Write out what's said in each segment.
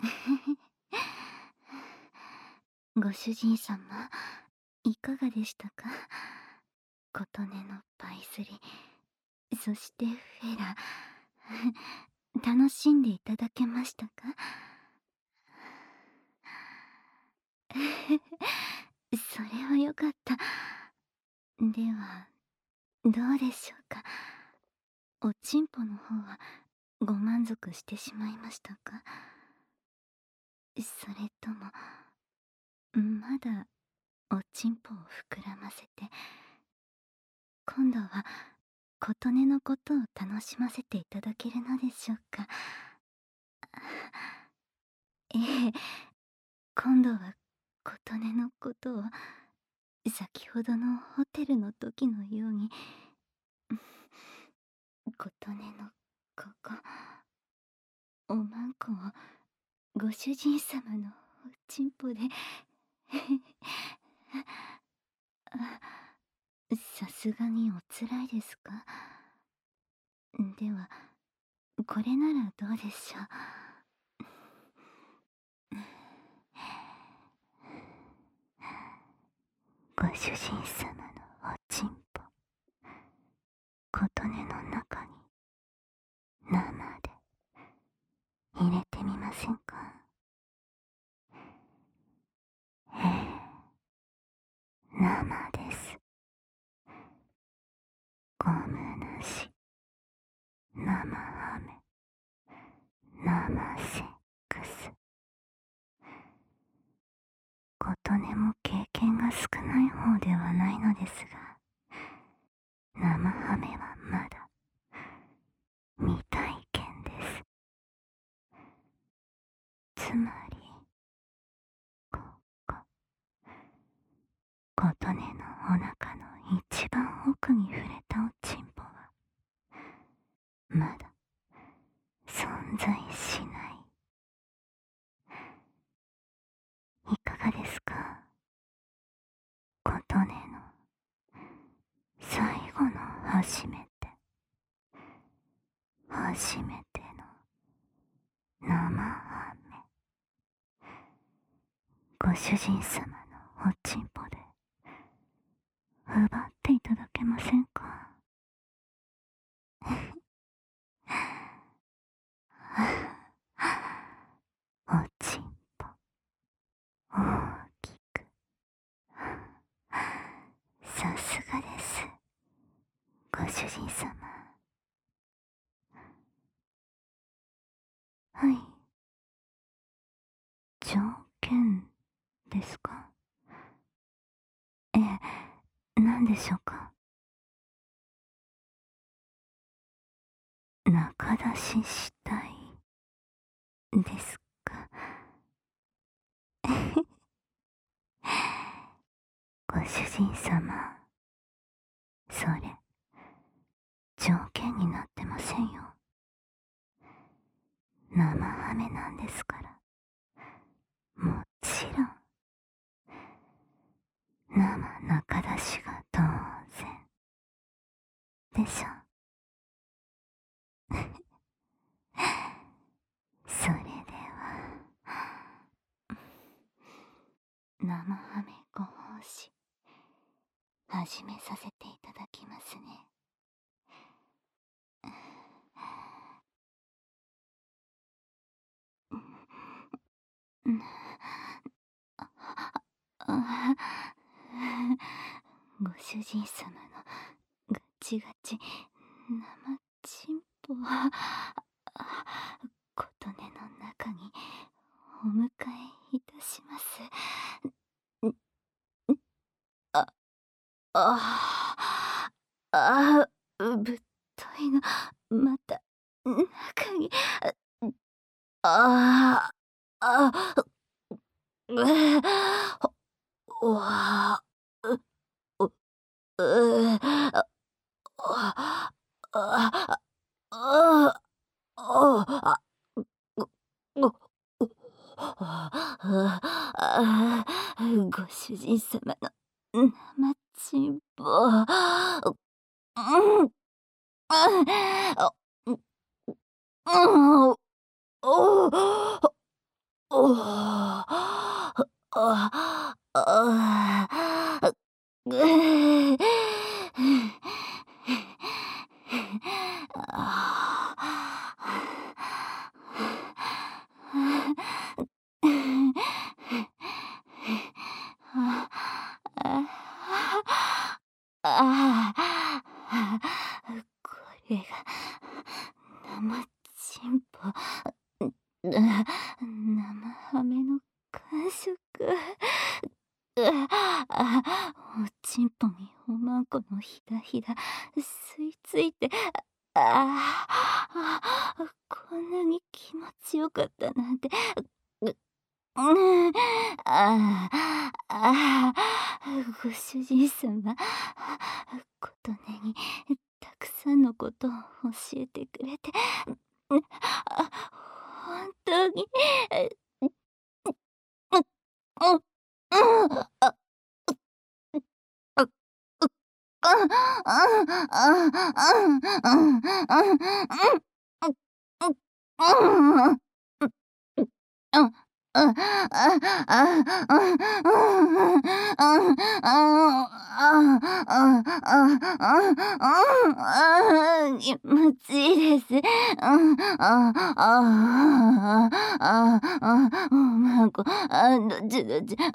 ご主人様、いかがでしたか？琴音のパイスリ、そしてフェラ、楽しんでいただけましたか？それはよかった。では、どうでしょうか。おちんぽの方はご満足してしまいましたか？それとも、まだおちんぽを膨らませて、今度は琴音のことを楽しませていただけるのでしょうか。ええ、今度は琴音のことを先ほどのホテルの時のように、琴音のここ、おまんこをご主人様のおちんぽでさすがにおつらいですか？では、これならどうでしょう。ご主人様のおちんぽ、琴音の中に生で入れてみませんか？ええ、生です。ゴムなし、生飴、生セックス。琴音も経験が少ない方ではないのですが、生ハメはまだ未体験です。つまり、ここ、琴音のお腹の一番奥に触れたおちんぽは、まだ存在しない。いかがですか？琴音の最後の初めて、初めての生飴。ご主人様のおちんぽで奪っていただけませんか？おちんぽ大きく。さすがです、ご主人様。はい、条件ですか？ええ、何でしょうか？仲出ししたいですか？ご主人様、それ条件になってませんよ。生ハメなんですから。もちろん生中出しが当然でしょ。それでは、生ハメご奉仕始めさせていただきますね。うん、あ、ご主人様のガチガチ生チンポは琴音の中にお迎えいたします。あ、ああ、物体がまた中に、ああ、うわ、う、う、う、あ、あ、あ、あ、あ、ごご主人様の生チンポ、うん、あ、うん、うん、おお。 おお、ああ、あ、ぐーああ、これが生チンポ、生ハメの感触。おちんぽにおまんこのひだひだ吸い付いて、こんなに気持ちよかったなんて。うん、ご主人様、琴音にたくさんのことを教えてくれて、本当に、うん、気持ちいいです。おまんこ、どっちどっち、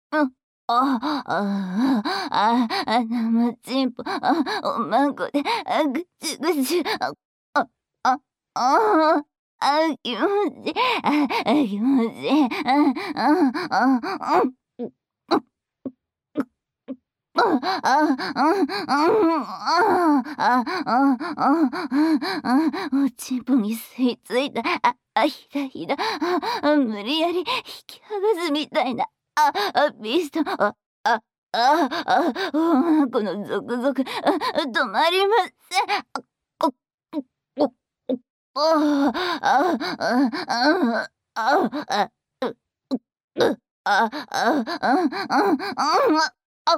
生チンポ、おまんこで、ぐちゅぐちゅ、あ、あ、あ気持ちいい、気持ちいい、おちんぽに吸い付いた、ひだひだ、無理やり引き剥がすみたいな、ビスト、このゾクゾク、止まりません。おおおあああああああああ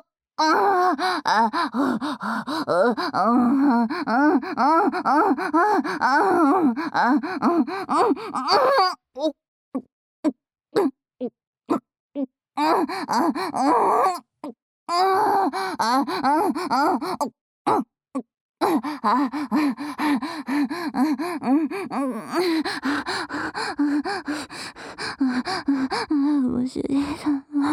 ご主人様。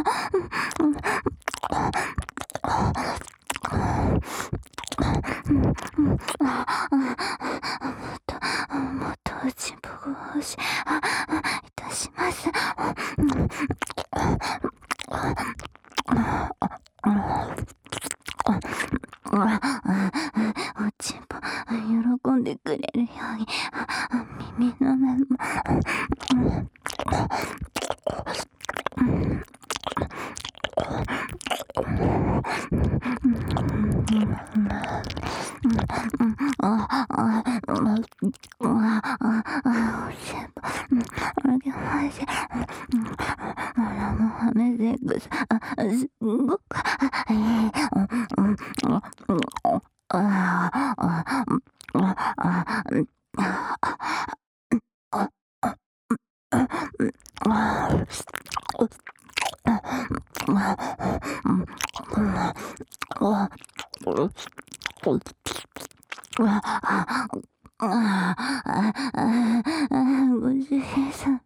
もっと内ちぼが欲しいたします。おちんぽ喜んでくれるように耳の目もすごくご主人様。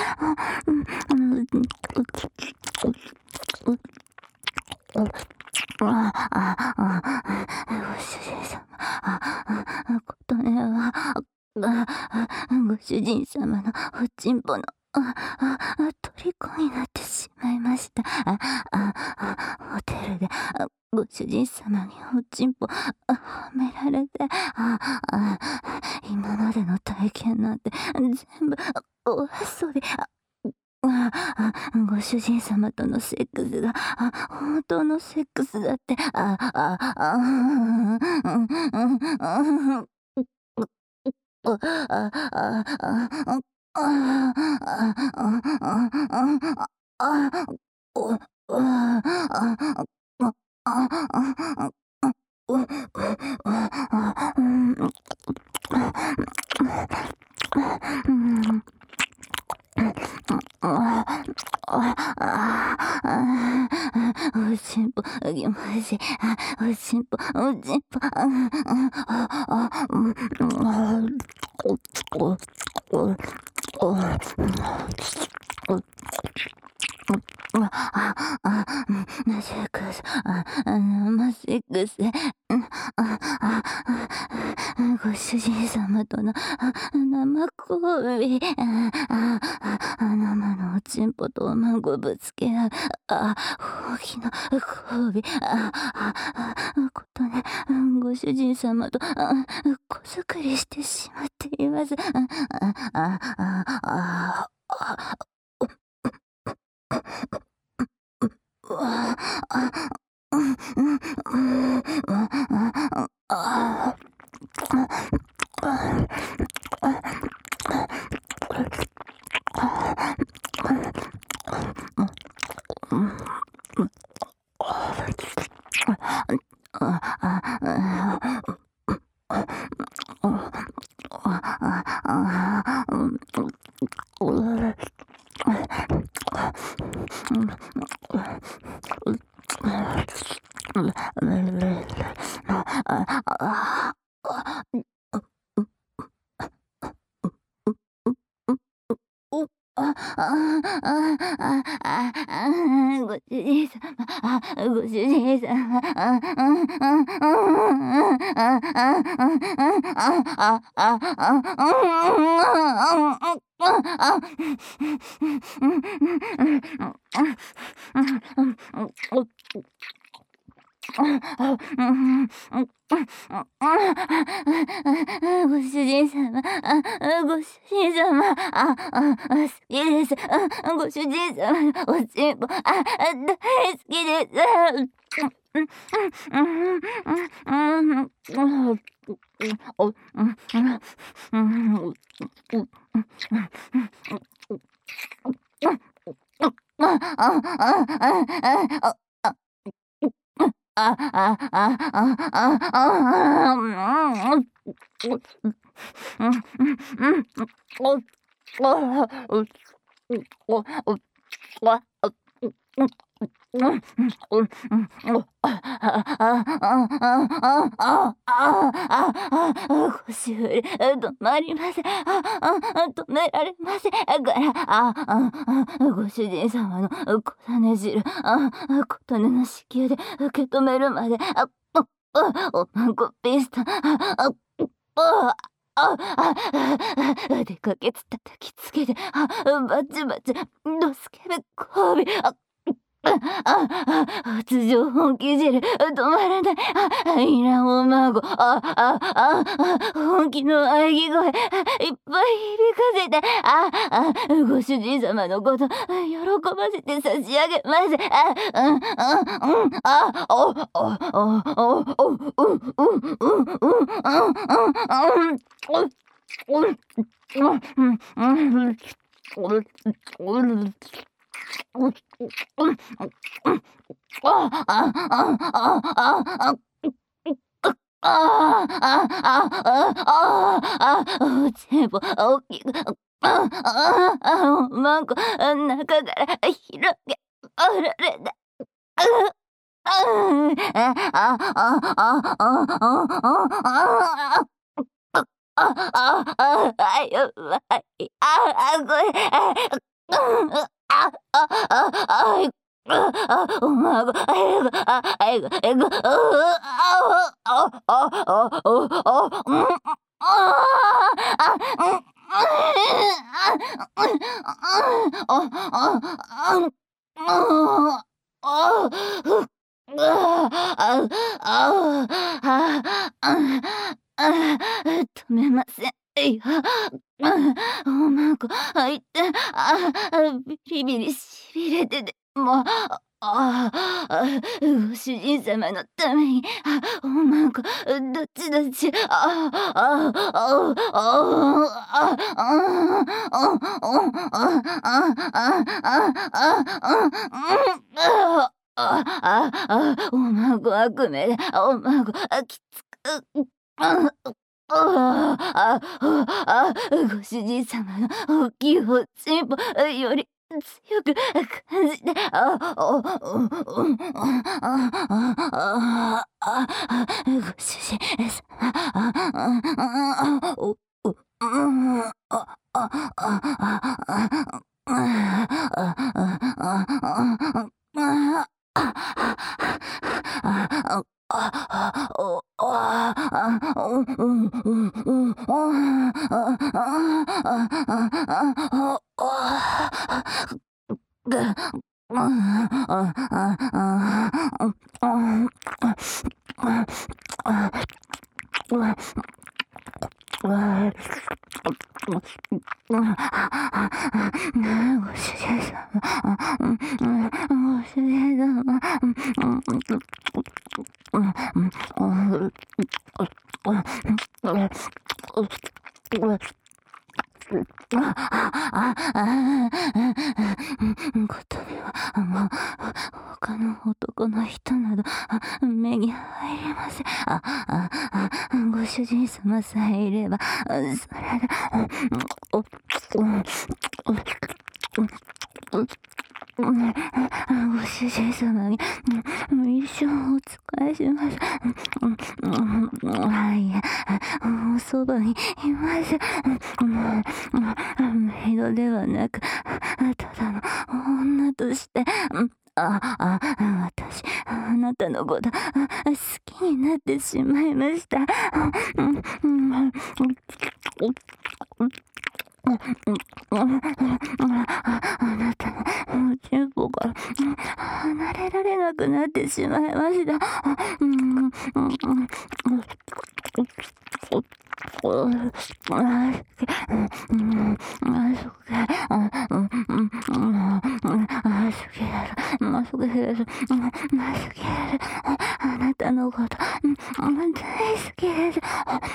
ご主人様。琴音は、ご主人様のおちんぽの、虜になってしまいました。ホテルで、ご主人様におちんぽ、はめられて、今までの体験なんて、全部、お遊び。ご主人様とのセックスが、本当のセックスだって、 ああ、おしんぽ、ぎませ、おしんぽ、おしんぽ、なぜかませくせ、ご主人様との生交尾、生のおちんぽとおまんこぶつけ合う、大きな交尾、ことね、ご主人様と子作りしてしまっています。ご主人様、ご主人様、ご主人様、ご主人様、好きです。ご主人様のおちんぽ、大好きです。腰振り止まりません。止められませんから。ご主人様の小種汁、琴音の子宮で受け止めるまで、おまんこピストン、腕かけつ叩きつけて、バチバチドスケベ交尾、発情本気汁止まらない、いらんお孫、本気の喘ぎ声いっぱい響かせて、ご主人様のこと喜ばせて差し上げます。おちんぽ大きく、マンコ中から広げられて、やばい、これ、おまご、止めません。いや、おまご、いって、ビリビリしびれてて、もう、ご主人様のために、おまご、どっちどっち、おまご悪夢で、おまご、きつく、ご主人様の大きいおちんぽより強く感じて、ご主人様、ご主人様、ご主人様、ことではもう他の男の人など目に入りません。ご主人様さえいればそれで。ご主人様に一生お仕えします。いや、おそばにいます。メイドではなく、ただの女として、私、あなたのこと、好きになってしまいました。あなたのチンポから離れられなくなってしまいました。あなたのこと大好きです。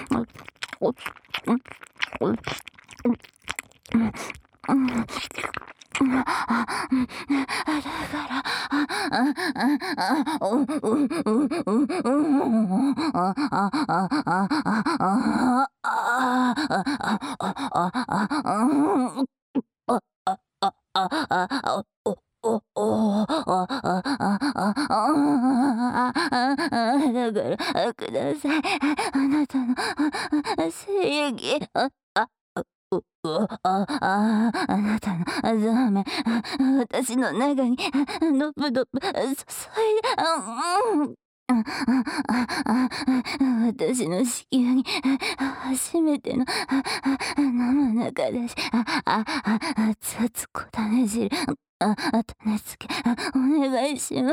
だからください。あなたの精液。あなたのザーメン、私の中にドブドブ注いで、私の子宮に初めての生中だし、熱々小種汁、種付け、お願いします。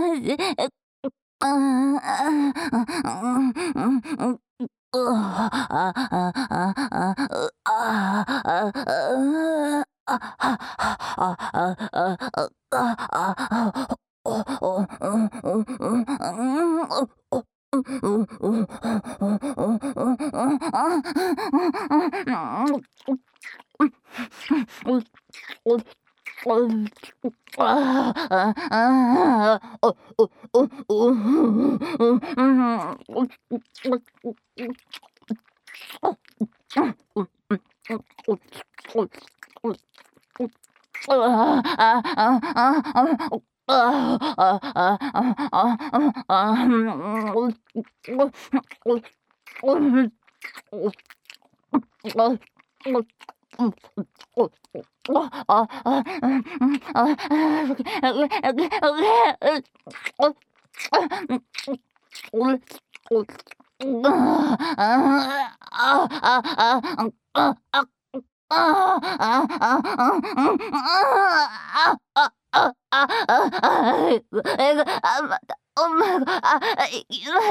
また、お前が、いきます。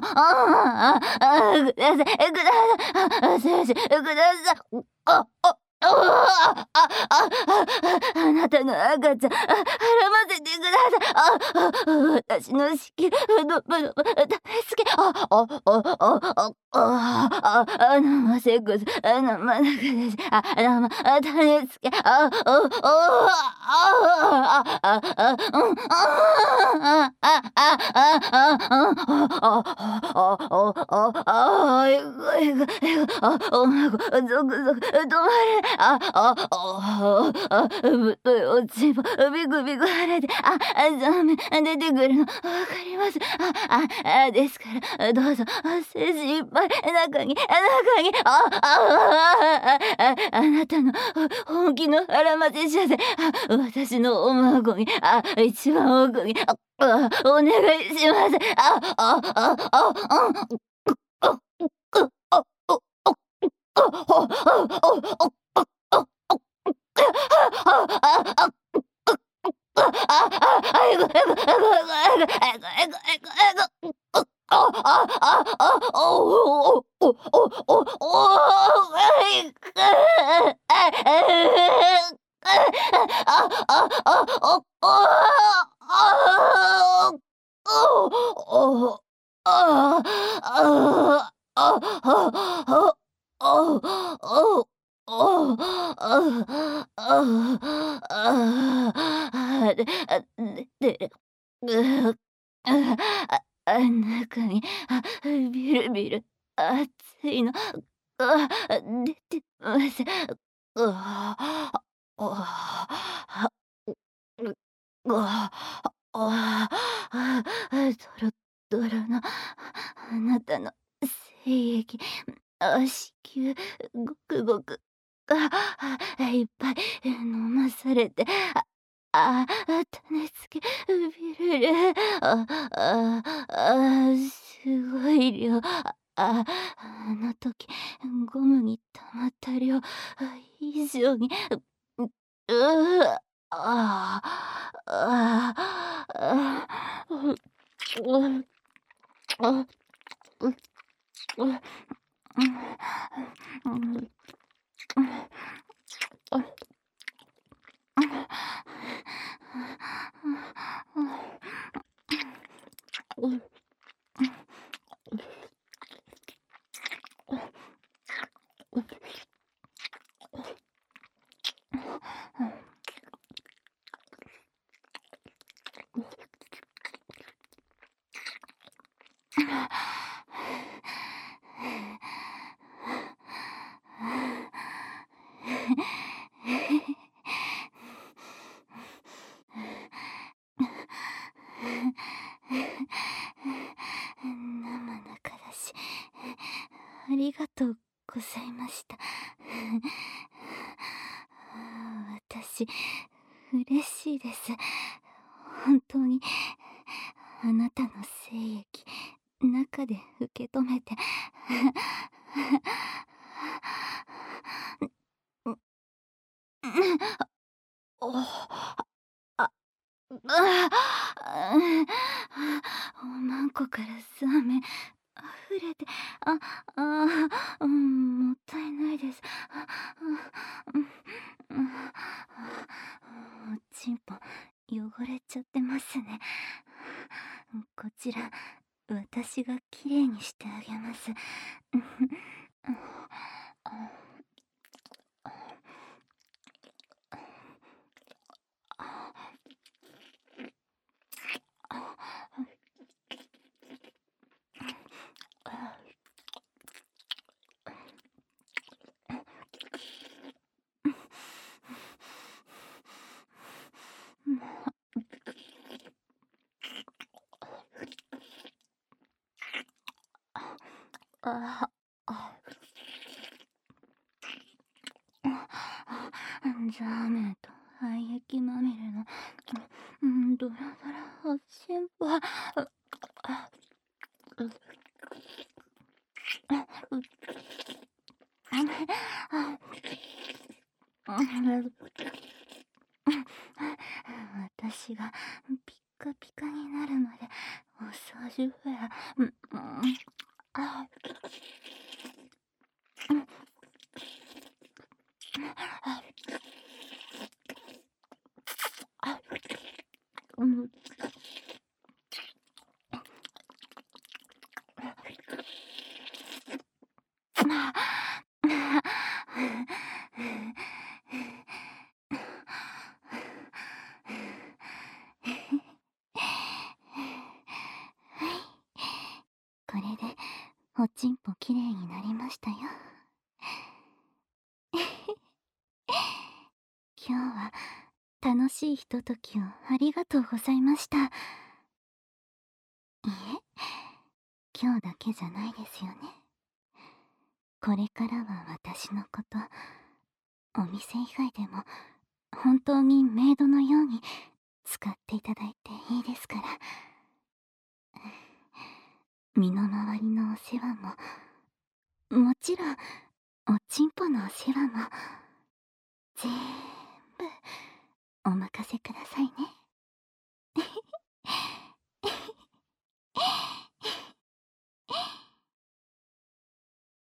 ください、ください、先生、ください。 あなたの赤ちゃん、ませてください。私の子宮、助け、飲ませくず、飲まなくです。種付け、おまご、ゾクゾク、止まれ、ぶっといおちんぽ、ビクビク腫れて、ダメ、出てくるの、わかります。ですから、どうぞ、精子いっぱい、あなたの、本気の腹待ちじゃで、私のお孫に、一番奥に、お願いします。中に、ビルビル、熱いの、出てます。うわ、あ、うわ、ドロドロの、あなたの精液、子宮、ごくごく、いっぱい飲まされて、種付け、ビルル、すごい量、あの時、ゴムに溜まった量、以上に、うああ、ううあ、うう生だからし、ありがとうございました。私、嬉しいです。本当に、あなたの精液、中で受け止めて、おあ、おまんこからザーメン溢れて、もったいないです。おちんぽ汚れちゃってますね。こちら、私がきれいにしてあげます。あザーメンと廃液まみれの、ドラドラおちんぽ。私がピッカピカになるまでお掃除フェア。 ちんぽきれいになりましたよ。今日は楽しいひとときをありがとうございました。いえ、今日だけじゃないですよね。これからは私のこと、お店以外でも本当にメイドのように使っていただいていいですから。身の回りのお世話も、もちろんおちんぽのお世話も、ぜーんぶお任せくださいね。